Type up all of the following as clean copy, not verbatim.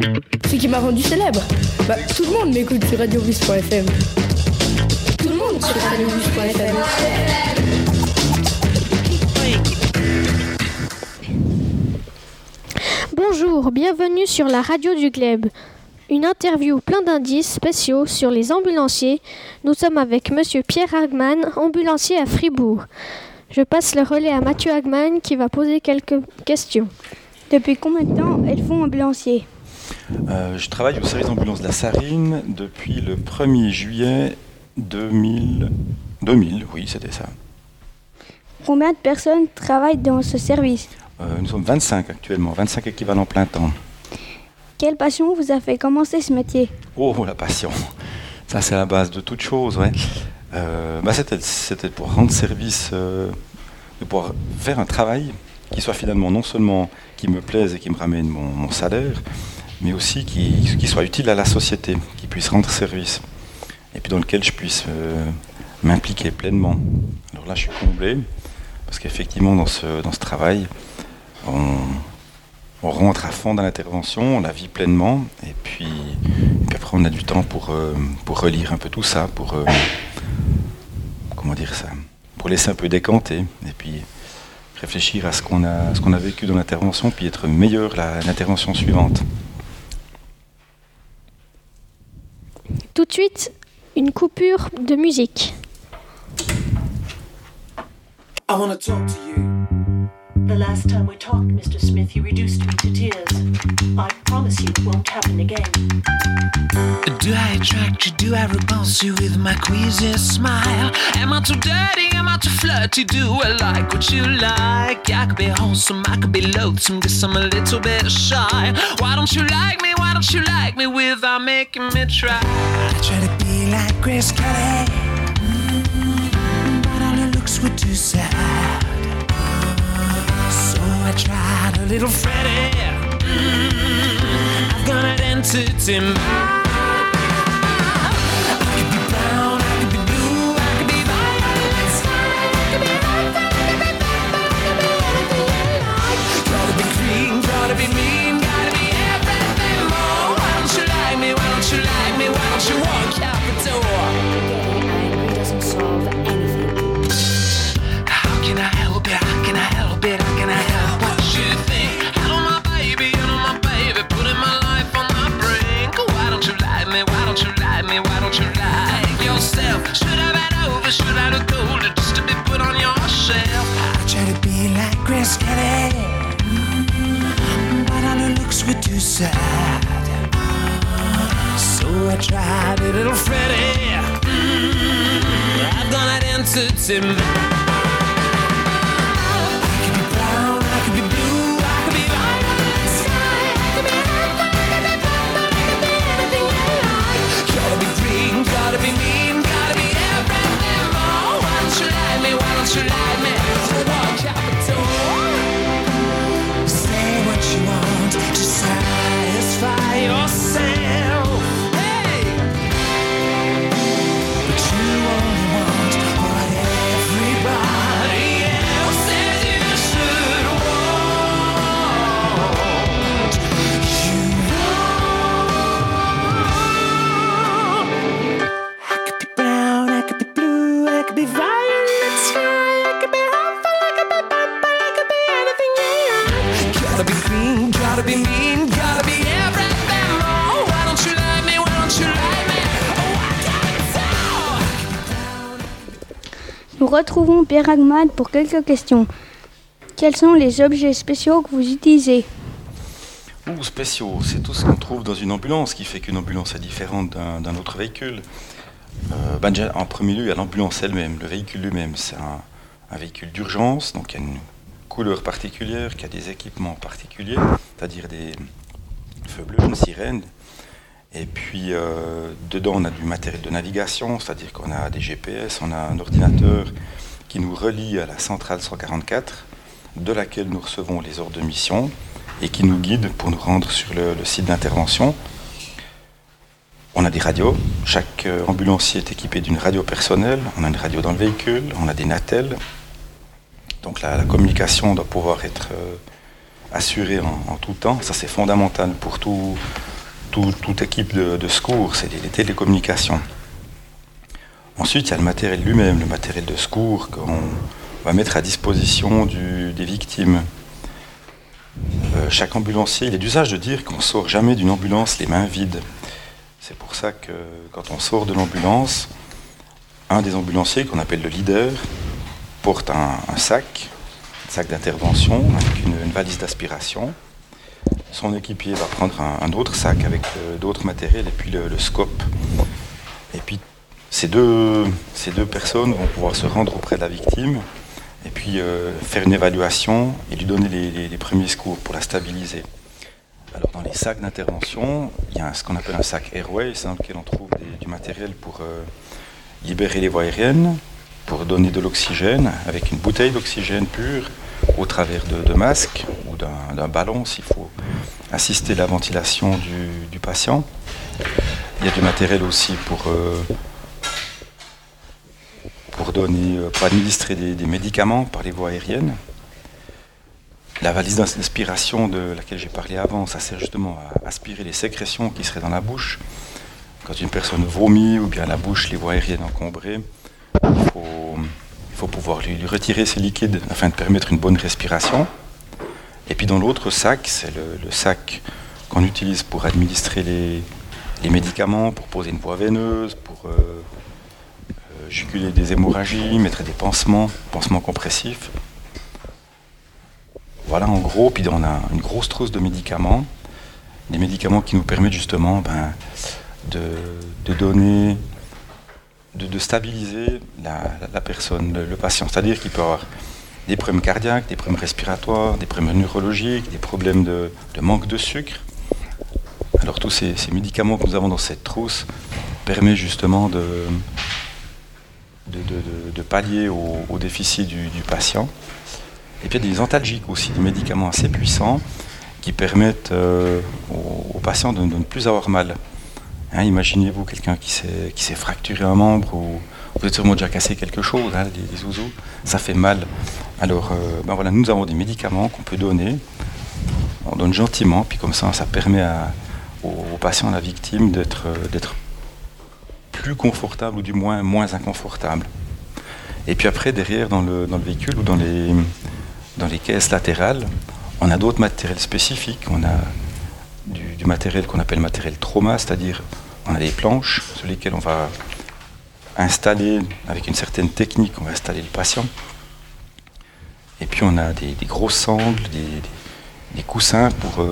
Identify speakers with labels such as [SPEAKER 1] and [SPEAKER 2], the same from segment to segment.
[SPEAKER 1] Ce qui m'a rendu célèbre. Tout le monde m'écoute sur radiobus.fm. Tout le monde sur radiobus.fm.
[SPEAKER 2] Bonjour, bienvenue sur la radio du Gleb. Une interview plein d'indices spéciaux sur les ambulanciers. Nous sommes avec Monsieur Pierre Hagman, ambulancier à Fribourg. Je passe le relais à Mathieu Hagman qui va poser quelques questions.
[SPEAKER 3] Depuis combien de temps êtes-vous ambulancier ?
[SPEAKER 4] Je travaille au service d'ambulance de la Sarine depuis le 1er juillet 2000, oui, c'était ça.
[SPEAKER 3] Combien de personnes travaillent dans ce service ?
[SPEAKER 4] Nous sommes 25 actuellement, 25 équivalents plein temps.
[SPEAKER 3] Quelle passion vous a fait commencer ce métier ?
[SPEAKER 4] Oh, la passion. Ça, c'est la base de toute chose, ouais. C'était pour rendre service, de pouvoir faire un travail qui soit finalement non seulement qui me plaise et qui me ramène mon salaire, mais aussi qui soit utile à la société, qui puisse rendre service, et puis dans lequel je puisse m'impliquer pleinement. Alors là, je suis comblé, parce qu'effectivement, dans ce travail, on rentre à fond dans l'intervention, on la vit pleinement, et puis après on a du temps pour relire un peu tout ça, pour laisser un peu décanter, et puis réfléchir à ce qu'on a vécu dans l'intervention, puis être meilleur l'intervention suivante.
[SPEAKER 2] Tout de suite, une coupure de musique.
[SPEAKER 5] I want to talk to you. The last time we talked, Mr. Smith, you reduced me to tears. I promise you it won't happen again.
[SPEAKER 6] Do I attract you? Do I repulse you with my queasy smile? Am I too dirty? Am I too flirty? Do I like what you like? I could be wholesome, I could be loathsome, guess I'm a little bit shy. Why don't you like me? Why don't you like me without making me try? I try to be like Grace Kelly, but all her looks were too sad. So I tried a little Freddie. I've got an entity mind. I could be brown, I could be blue, I could be violet sky, I could be hot, I could be purple, I could be anything you like. Gotta be green, gotta be mean, gotta be everything more. Why don't you like me? Why don't you like me? Why don't you walk out the door?
[SPEAKER 5] Getting angry doesn't solve anything.
[SPEAKER 6] How can I help it? How can I help it? How can I help what you think? Hello my baby, putting my life on the brink. Why don't you like me? Why don't you like me? Why don't you like yourself? Should I been over? Should I have told you just to be put on your shelf? I try to be like Grace Kelly, but all her looks were too sad. So I tried a little Freddie. I've done that entity mind. Gotta be mean, gotta be everything more. Why don't you like me? Why don't you like me? So walk out the door. Say what you want to satisfy yourself. Hey, but you only want what everybody else says you should want. You gotta be green, gotta be mean, gotta be everything more. Why don't you like me? Why don't you like me? Oh, I can't tell.
[SPEAKER 3] Nous retrouvons Pierre Hagman pour quelques questions. Quels sont les objets spéciaux que vous utilisez ?
[SPEAKER 4] Spéciaux, c'est tout ce qu'on trouve dans une ambulance qui fait qu'une ambulance est différente d'un autre véhicule. Déjà, en premier lieu, il y a l'ambulance elle-même, le véhicule lui-même. C'est un véhicule d'urgence, donc il y a une couleur particulière, qui a des équipements particuliers, c'est-à-dire des feux bleus, une sirène. Et puis, dedans, on a du matériel de navigation, c'est-à-dire qu'on a des GPS, on a un ordinateur qui nous relie à la centrale 144, de laquelle nous recevons les ordres de mission et qui nous guide pour nous rendre sur le site d'intervention. On a des radios. Chaque ambulancier est équipé d'une radio personnelle. On a une radio dans le véhicule. On a des natels. Donc la communication doit pouvoir être assurée en tout temps. Ça, c'est fondamental pour tout toute équipe de secours, c'est les télécommunications. Ensuite, il y a le matériel lui-même, le matériel de secours qu'on va mettre à disposition des victimes. Chaque ambulancier, il est d'usage de dire qu'on ne sort jamais d'une ambulance les mains vides. C'est pour ça que quand on sort de l'ambulance, un des ambulanciers, qu'on appelle le leader, porte un sac d'intervention avec une valise d'aspiration. Son équipier va prendre un autre sac avec d'autres matériels et puis le scope. Et puis ces deux personnes vont pouvoir se rendre auprès de la victime et puis faire une évaluation et lui donner les premiers secours pour la stabiliser. Alors dans les sacs d'intervention, il y a ce qu'on appelle un sac airway, c'est dans lequel on trouve du matériel pour libérer les voies aériennes, pour donner de l'oxygène avec une bouteille d'oxygène pure au travers de masques ou d'un ballon s'il faut assister à la ventilation du patient. Il y a du matériel aussi pour administrer des médicaments par les voies aériennes. La valise d'aspiration de laquelle j'ai parlé avant, ça sert justement à aspirer les sécrétions qui seraient dans la bouche. Quand une personne vomit ou bien la bouche, les voies aériennes encombrées, il faut pouvoir lui retirer ces liquides afin de permettre une bonne respiration. Et puis dans l'autre sac, c'est le sac qu'on utilise pour administrer les médicaments, pour poser une voie veineuse, pour juguler des hémorragies, mettre des pansements compressifs. Voilà en gros, puis on a une grosse trousse de médicaments, des médicaments qui nous permettent justement de donner, de stabiliser la personne, le patient. C'est-à-dire qu'il peut avoir des problèmes cardiaques, des problèmes respiratoires, des problèmes neurologiques, des problèmes de manque de sucre. Alors tous ces médicaments que nous avons dans cette trousse permettent justement de pallier au déficit du patient. Et puis il y a des antalgiques aussi, des médicaments assez puissants qui permettent aux patients de ne plus avoir mal. Hein, imaginez-vous quelqu'un qui s'est fracturé un membre ou vous êtes sûrement déjà cassé quelque chose, hein, les zouzous, ça fait mal. Alors voilà, nous avons des médicaments qu'on peut donner, on donne gentiment, puis comme ça permet aux patients, à la victime d'être plus confortable ou du moins inconfortable. Et puis après, derrière, dans le véhicule ou dans les caisses latérales, on a d'autres matériels spécifiques. On a du matériel qu'on appelle matériel trauma, c'est-à-dire on a des planches sur lesquelles on va installer, avec une certaine technique, on va installer le patient. Et puis on a des grosses sangles, des coussins pour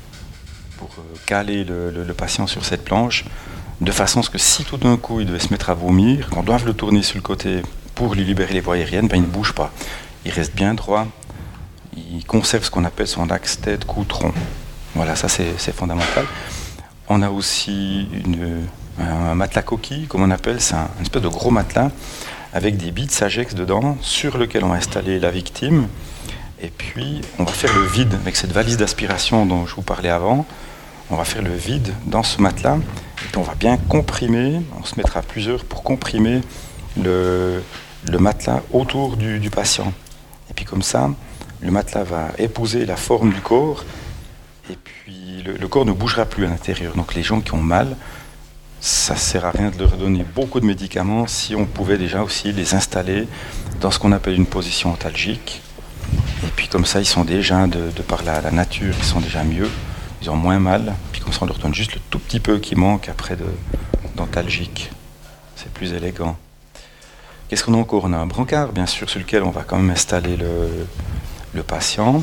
[SPEAKER 4] caler le patient sur cette planche, de façon à ce que si tout d'un coup il devait se mettre à vomir, qu'on doive le tourner sur le côté pour lui libérer les voies aériennes, il ne bouge pas. Il reste bien droit, il conserve ce qu'on appelle son axe tête-cou-tronc. Voilà, ça c'est fondamental. On a aussi un matelas coquille, comme on appelle, c'est une espèce de gros matelas avec des billes de Sagex dedans, sur lequel on va installer la victime. Et puis on va faire le vide avec cette valise d'aspiration dont je vous parlais avant. On va faire le vide dans ce matelas et puis on va bien comprimer, on se mettra à plusieurs pour comprimer le matelas autour du patient. Et puis comme ça, le matelas va épouser la forme du corps et puis le corps ne bougera plus à l'intérieur. Donc les gens qui ont mal, ça ne sert à rien de leur donner beaucoup de médicaments si on pouvait déjà aussi les installer dans ce qu'on appelle une position antalgique. Et puis comme ça, ils sont déjà, de par la nature, ils sont déjà mieux, ils ont moins mal. Puis comme ça, on leur donne juste le tout petit peu qui manque après d'antalgique. C'est plus élégant. Qu'est-ce qu'on a encore ? On a un brancard, bien sûr, sur lequel on va quand même installer le patient.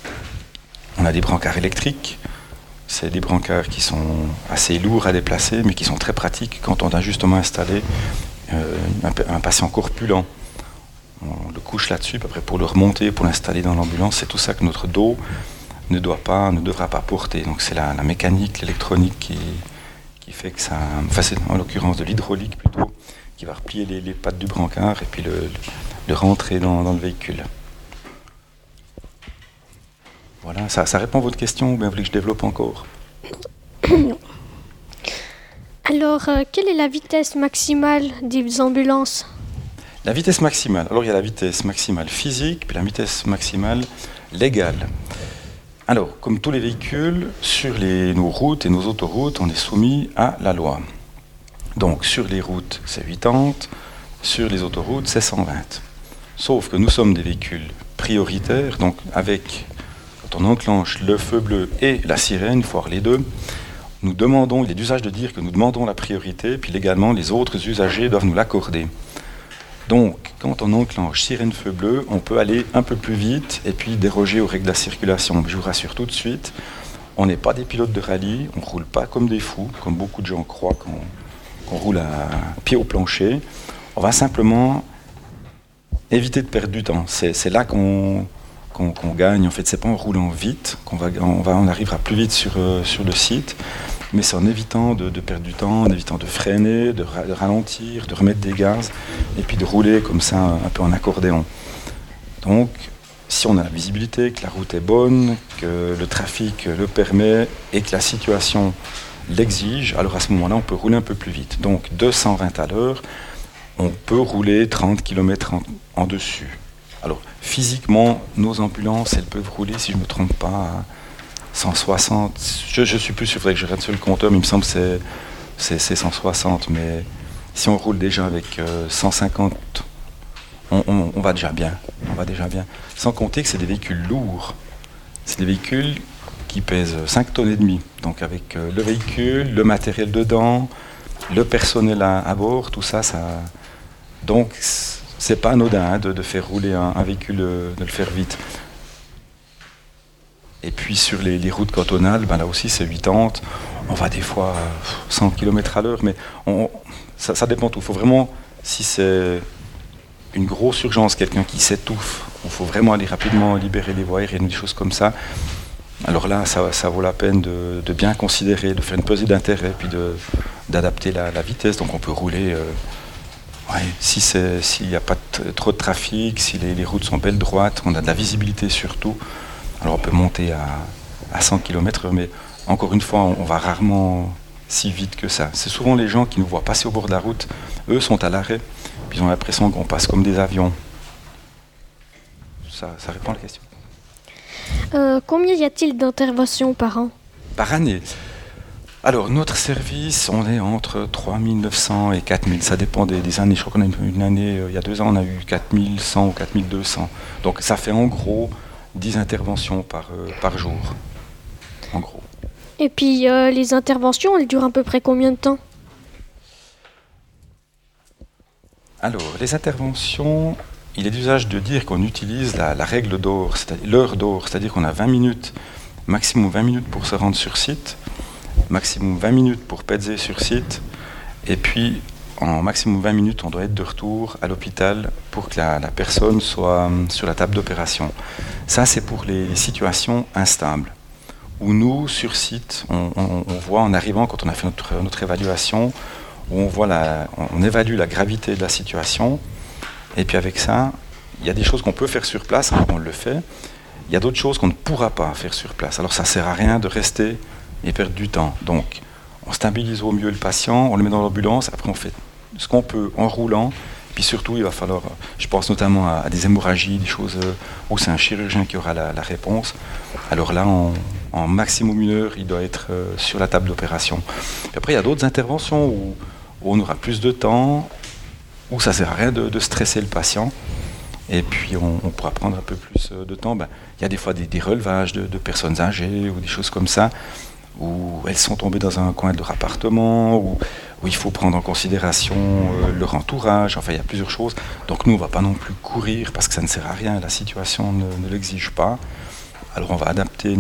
[SPEAKER 4] On a des brancards électriques. C'est des brancards qui sont assez lourds à déplacer, mais qui sont très pratiques quand on a justement installé un patient corpulent. On le couche là-dessus, puis après pour le remonter, pour l'installer dans l'ambulance, c'est tout ça que notre dos ne devra pas porter. Donc c'est la mécanique, l'électronique qui fait que ça... Enfin c'est en l'occurrence de l'hydraulique plutôt, qui va replier les pattes du brancard et puis le rentrer dans le véhicule. Voilà, ça répond à votre question ou bien vous voulez que je développe encore ?
[SPEAKER 2] Alors, quelle est la vitesse maximale des ambulances ?
[SPEAKER 4] La vitesse maximale. Alors il y a la vitesse maximale physique, puis la vitesse maximale légale. Alors, comme tous les véhicules, sur nos routes et nos autoroutes, on est soumis à la loi. Donc, sur les routes, c'est 80, sur les autoroutes, c'est 120. Sauf que nous sommes des véhicules prioritaires, donc quand on enclenche le feu bleu et la sirène, il faut avoir les deux, il est d'usage de dire que nous demandons la priorité, puis légalement, les autres usagers doivent nous l'accorder. Donc, quand on enclenche sirène feu bleu, on peut aller un peu plus vite et puis déroger aux règles de la circulation. Je vous rassure tout de suite, on n'est pas des pilotes de rallye, on ne roule pas comme des fous, comme beaucoup de gens croient qu'on roule à pied au plancher. On va simplement éviter de perdre du temps. C'est là qu'on gagne. En fait, c'est pas en roulant vite qu'on arrivera plus vite sur le site, mais c'est en évitant de perdre du temps, en évitant de freiner, de ralentir, de remettre des gaz, et puis de rouler comme ça, un peu en accordéon. Donc, si on a la visibilité, que la route est bonne, que le trafic le permet, et que la situation l'exige, alors à ce moment-là, on peut rouler un peu plus vite. Donc, de 120 à l'heure, on peut rouler 30 km en dessus. Alors, physiquement, nos ambulances, elles peuvent rouler, si je ne me trompe pas, à 160. Je suis plus sûr, il faudrait que je regarde sur le compteur, mais il me semble que c'est 160. Mais si on roule déjà avec 150, on va déjà bien. On va déjà bien. Sans compter que c'est des véhicules lourds. C'est des véhicules qui pèsent 5 tonnes et demie. Donc avec le véhicule, le matériel dedans, le personnel à bord, tout ça, donc c'est pas anodin de faire rouler un véhicule, de le faire vite. Et puis sur les routes cantonales, là aussi c'est 80, on va des fois 100 km à l'heure, mais ça dépend tout. Il faut vraiment, si c'est une grosse urgence, quelqu'un qui s'étouffe, il faut vraiment aller rapidement libérer les voies aériennes, des choses comme ça. Alors là, ça vaut la peine de bien considérer, de faire une pesée d'intérêt, puis d'adapter la vitesse. Donc on peut rouler, s'il n'y a pas trop de trafic, si les routes sont belles droites, on a de la visibilité surtout. Alors on peut monter à 100 km/h, mais encore une fois, on va rarement si vite que ça. C'est souvent les gens qui nous voient passer au bord de la route, eux sont à l'arrêt, puis ils ont l'impression qu'on passe comme des avions. Ça répond à la question.
[SPEAKER 2] Combien y a-t-il d'interventions par an?
[SPEAKER 4] Par année? Alors, notre service, on est entre 3900 et 4000. Ça dépend des années. Je crois qu'on a une année, il y a 2 ans, on a eu 4100 ou 4200. Donc, ça fait en gros 10 interventions par jour. En gros.
[SPEAKER 2] Et puis, les interventions, elles durent à peu près combien de temps?
[SPEAKER 4] Alors, les interventions, il est d'usage de dire qu'on utilise la règle d'or, c'est-à-dire l'heure d'or, c'est-à-dire qu'on a 20 minutes, maximum 20 minutes pour se rendre sur site, maximum 20 minutes pour peser sur site, et puis en maximum 20 minutes, on doit être de retour à l'hôpital pour que la personne soit sur la table d'opération. Ça, c'est pour les situations instables, où nous, sur site, on voit en arrivant, quand on a fait notre évaluation, où on évalue la gravité de la situation, et puis avec ça, il y a des choses qu'on peut faire sur place, on le fait, il y a d'autres choses qu'on ne pourra pas faire sur place. Alors ça ne sert à rien de rester et perdre du temps. Donc, on stabilise au mieux le patient, on le met dans l'ambulance, après on fait ce qu'on peut en roulant, puis surtout il va falloir, je pense notamment à des hémorragies, des choses où c'est un chirurgien qui aura la réponse. Alors là, en maximum 1 heure, il doit être sur la table d'opération. Puis après, il y a d'autres interventions où on aura plus de temps, où ça ne sert à rien de stresser le patient, et puis on pourra prendre un peu plus de temps. Il y a des fois des relevages de personnes âgées ou des choses comme ça, où elles sont tombées dans un coin de leur appartement, où il faut prendre en considération leur entourage, enfin il y a plusieurs choses. Donc nous on ne va pas non plus courir parce que ça ne sert à rien, la situation ne l'exige pas. Alors on va adapter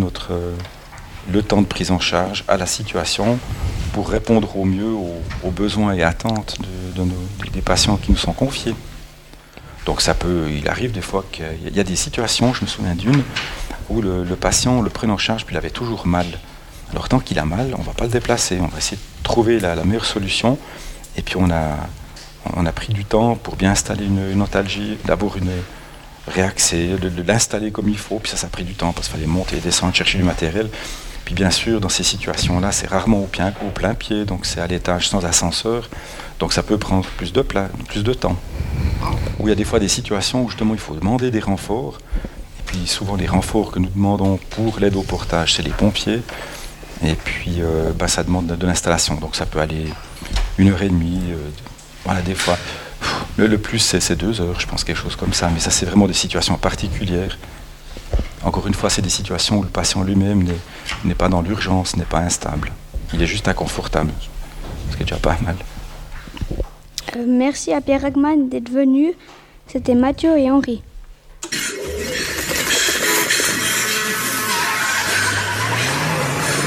[SPEAKER 4] le temps de prise en charge à la situation pour répondre au mieux aux besoins et attentes des patients qui nous sont confiés. Donc il arrive des fois qu'il y a des situations, je me souviens d'une, où le patient, on le prenait en charge, puis il avait toujours mal. Alors tant qu'il a mal, on ne va pas le déplacer, on va essayer de trouver la meilleure solution. Et puis on a pris du temps pour bien installer une antalgie, d'abord une réaxer, de l'installer comme il faut, puis ça a pris du temps parce qu'il fallait monter et descendre, chercher du matériel. Puis bien sûr, dans ces situations-là, c'est rarement au plein pied, donc c'est à l'étage sans ascenseur, donc ça peut prendre plus de temps. Où il y a des fois des situations où justement il faut demander des renforts, et puis souvent les renforts que nous demandons pour l'aide au portage, c'est les pompiers. Et puis ça demande de l'installation, donc ça peut aller 1h30, voilà, des fois. Le plus c'est 2 heures, je pense, quelque chose comme ça, mais ça c'est vraiment des situations particulières. Encore une fois, c'est des situations où le patient lui-même n'est pas dans l'urgence, n'est pas instable. Il est juste inconfortable, ce qui est déjà pas mal.
[SPEAKER 3] Merci à Pierre Hagman d'être venu. C'était Mathieu et Henri.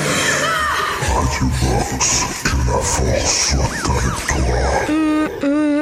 [SPEAKER 7] Radio Box, que la force soit avec toi.